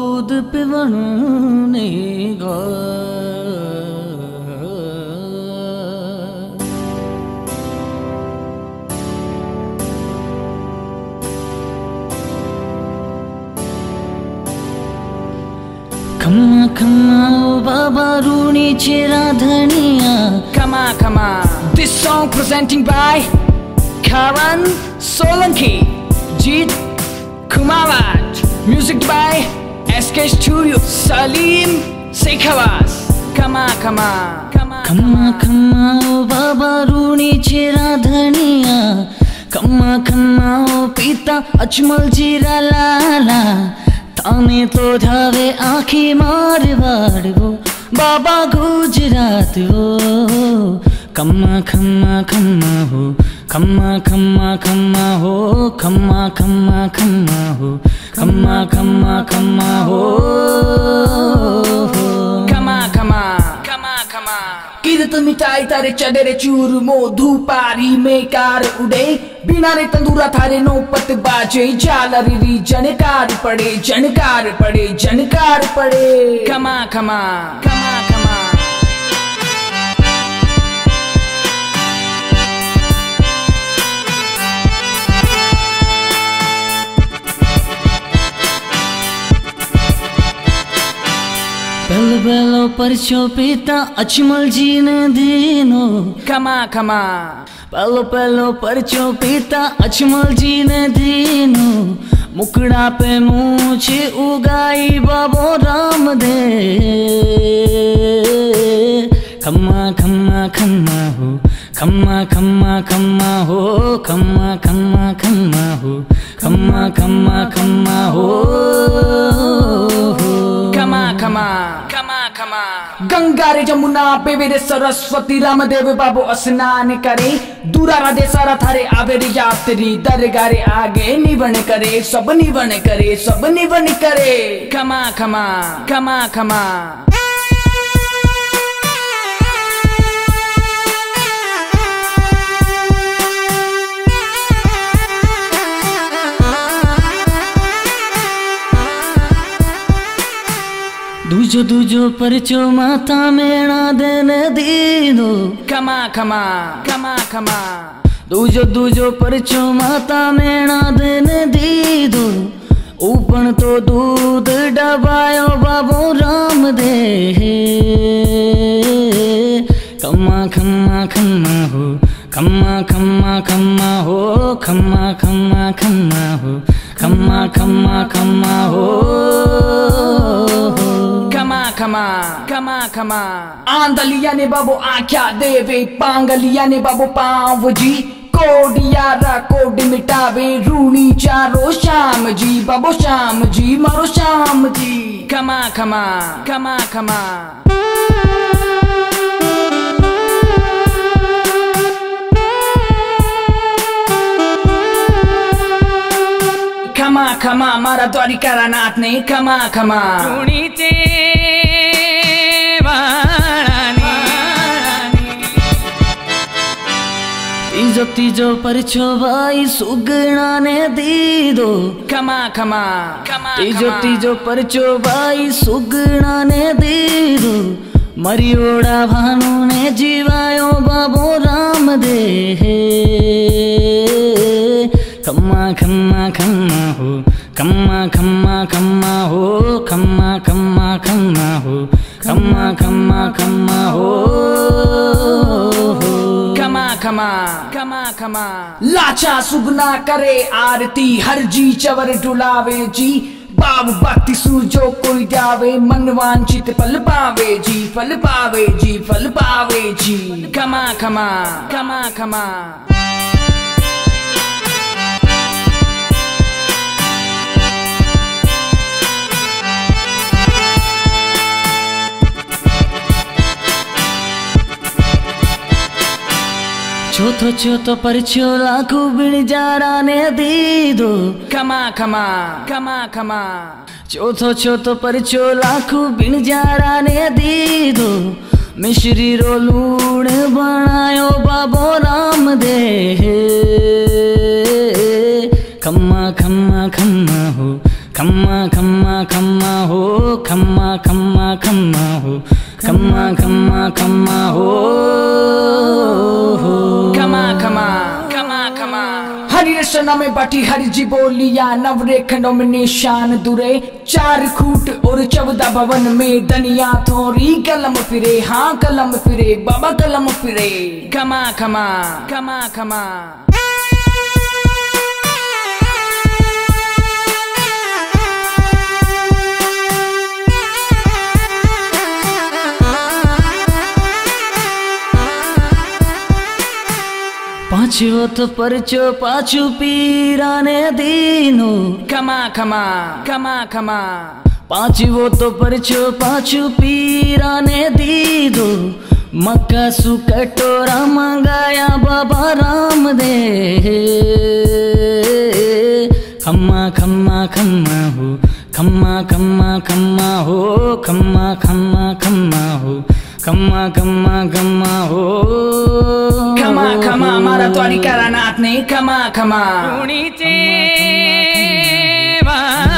दूध पिवणु ने गो खम्मा खम्मा ओ बाबा रूणी चेरा धनिया खम्मा खम्मा। This song presenting by Karan Solanki, Jeet Kumarat, music by SK Studio, Salim Sekhawas. खम्मा खम्मा खम्मा खम्मा ओ बाबा रूणी चेरा धनिया खम्मा खम्मा ओ पिता अजमल जीरा लाला ताने तो धावे आँखी मारवाड़ वो बाबा गुजरात हो खम्मा खम्मा खम्मा हो खम्मा खम्मा खम्मा हो खम्मा खम्मा खम्मा हो खम्मा खम्मा खम्मा हो खम्मा खम्मा खम्मा खम्मा। किरत मिठाई तारे चढ़े चूरमो धूपारी में कार उड़े बिना रे तंदूरा थारे नो पत बाजे झालरी जनकार पड़े जनकार पड़े जनकार पड़े। खम्मा खम्मा खम्मा खम्मा। बेलो बेलो परचो पिता अजमल जी ने दीनो खम्मा खम्मा। पलो पलो परचो पिता अजमल जी ने दीनो मुकड़ा पे मूछ उगाई बाबो राम दे खम्मा खम्मा खम्मा हो खम्मा खम्मा खम्मा हो खम्मा खम्मा खम्मा हो खम्मा खम्मा खम्मा हो खम्मा खम्मा खम्मा खम्मा। गंगा रे जमुना बेवेरे सरस्वती रामदेव बाबू स्नान करे दूरा राधे सारा थारे आवे रे यात्री दरगाह रे आगे निवन करे सब निवन करे सब निवन करे। खम्मा खम्मा खम्मा खम्मा। दूजो दूजो परचो माता मेणा देने दीदो खम्मा खम्मा खम्मा खम्मा। दूजो दूजो परचो माता मेणा देने दीदो ऊपन तो दूध डबायो बाबो राम दे खम्मा खम्मा खम्मा हो खम्मा खम्मा खम्मा हो खम्मा खम्मा खम्मा हो खम्मा खम्मा खम्मा हो खम्मा खम्मा खम्मा खम्मा। आंदलिया ने बाबो आख्या देवे पांगलिया ने बाबो पाव जी कोडियारा कोड मिटावे रूणी चारो श्याम जी बाबो श्याम जी मारो श्याम जी। खम्मा खम्मा खम्मा खम्मा। खम्मा खम्मा मारा द्वारिका नाथ ने खम्मा खम्मा। तीजो तीजो परचो भाई सुगना ने दीदो खम्मा खम्मा खम्मा। तीजो तीजो परचो भाई सुगना ने दीदो मरियोड़ा भानु ने जीवायो बाबो राम दे खम्मा खम्मा खम्मा हो खम्मा खम्मा खम्मा हो खम्मा खम्मा खम्मा हो खम्मा खम्मा खम्मा हो खम्मा खम्मा खम्मा खम्मा। लाचा सुगना करे आरती हर जी चवर डुलावे जी बाबू भक्ति सूजो कोई जावे मन वांछित फल पावे जी फल पावे जी फल पावे जी। खम्मा खम्मा खम्मा खम्मा। छोथो छोथो परचो लाखू बिन जारा ने दीदो खम्मा खम्मा खम्मा खम्मा। चौथो चौथो परचो लाखू बिन जारा ने दीदो मिश्री रो लूण बनायो बाबो राम दे खम्मा खम्मा खम्मा हो खम्मा खम्मा खम्मा हो, खम्मा खम्मा खम्मा हो, खम्मा खम्मा खम्मा हो, खमा खमा खमा खमा। हरी रचना में बाटी हरी जी बोलिया, नवरे खंडों में निशान दूरे, 4 खूट और 14 भवन में दनिया थोड़ी कलम फिरे, हाँ कलम फिरे बाबा कलम फिरे। खमा खमा खमा खमा। 5 तो परचो 5 पीराने दीनो, खमा खमा खमा खमा। 5 तो परचो 5 पीराने दीदो, मक्का सु कटोरा मंगाया बाबा राम दे। खम्मा खम्मा खम्मा हो, खम्मा खम्मा खम्मा हो, खम्मा खम्मा खम्मा हो, खम्मा खम्मा खम्मा हो, खमा खमा। मारा त्वारी करानाथ ने खमा खमा। खम्मा खम्मा खम्मा खम्मा।